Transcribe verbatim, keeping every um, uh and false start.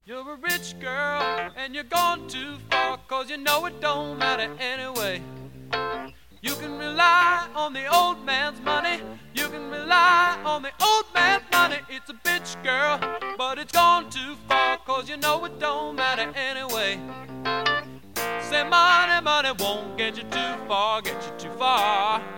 You're a rich girl and you're gone too far, 'cause you know it don't matter anyway. You can rely on the old man's money. You can rely on the old man's money. It's a bitch, girl, but it's gone too far, 'cause you know it don't matter anyway. Say money, money won't get you too far, get you too far.